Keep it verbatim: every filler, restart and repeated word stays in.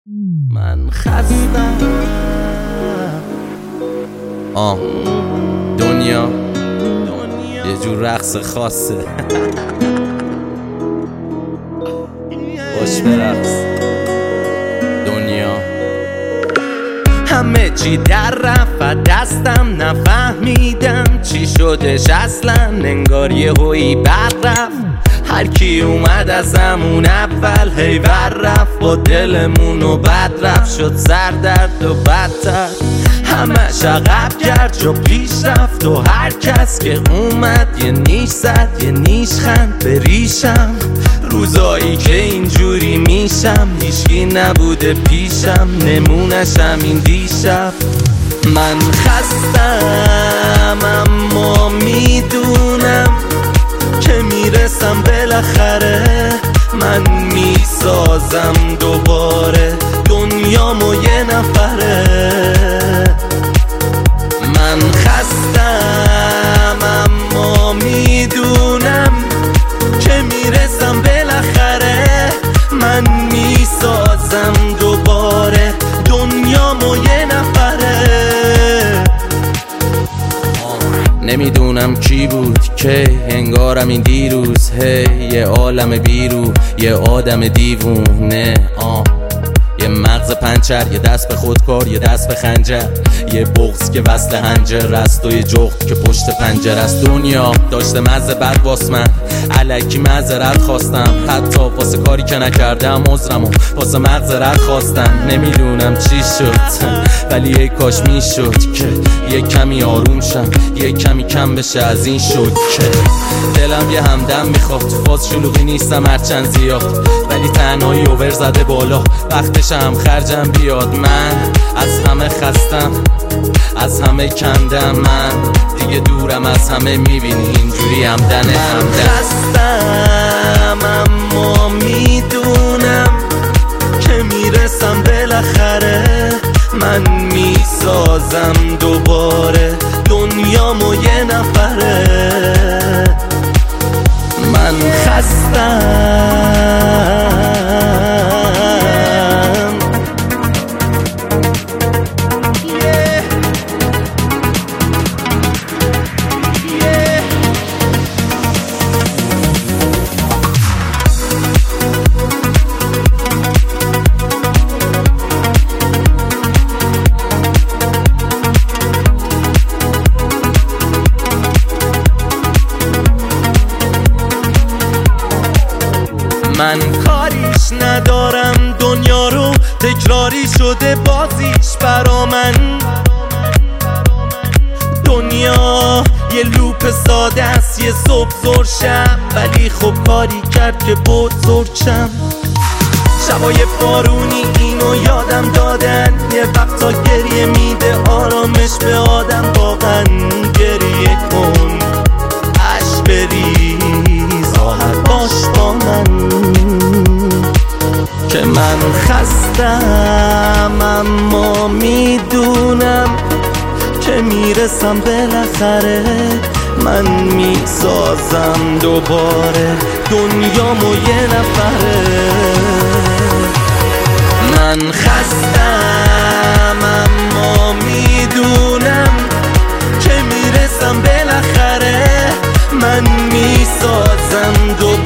من خستم. آه دنیا یه جور رقص خاصه. باش برقص دنیا. همه چی در رفت دستم، نفهمیدم چی شدش اصلا. انگار یه هویی بر رفت، هر کی اومد از همون اول هی ور رفت. با دلمونو بد رفت، شد سردرد و بدتر. همش عقب کرد جا پیش رفت و هر کس که اومد یه نیش زد یه نیش خند به ریشم. روزایی که اینجوری میشم هیچکی نبوده پیشم، نمونشم این دیشب. من خستم اما میدونم که میرسم بالاخره. من میسازم دوباره دنیامو یه نفره. من خستم اما میدونم که میرسم بالاخره. من میسازم دوباره دنیامو یه نفره. نمیدونم کی بود که انگارم این دیروز هی یه عالم بیرو یه آدم دیوونه. آه یه مغز پنچر، یه دست به خودکار، یه دست به خنجر، یه بغض که وصل هنجر است و یه جغد که پشت پنجر است. دنیا داشته مزه بد واس من، الکی معذرت خواستم، حتی واسه کاری که نکردم عذرمو واسه مغزرت خواستم. نمیدونم چی شد ولی یه کاش میشد که یه کمی آروم شم، یه کمی کم بشه از این شد که دلم یه همدم میخواد. تو فاز شلوغی نیستم هرچند زیاد، ولی تنهایی اوور زده بالا، وقتش هم خرجم بیاد. من از همه خستم، از همه کندم، من دیگه دورم از همه، میبینی اینجوری همدنه همدن. خستم اما میدونم که میرسم بالاخره. من میسازم دوباره دنیامو یه نفره. من خستم من کاریش ندارم، دنیا رو تکراری شده بازیش برا من. دنیا یه لوپ ساده است، یه صبح زور شب، ولی خب کاری کرد که بزرگشم. شبای بارونی اینو یادم دادن، یه وقتا گریه میده آرامش به آدم. واقعا گریه کن عشق بریز، راحت باش با من که من خستم اما میدونم که میرسم بالاخره. من میسازم دوباره دنیامو یه نفره. من خستم اما میدونم که میرسم بالاخره. من میسازم دوباره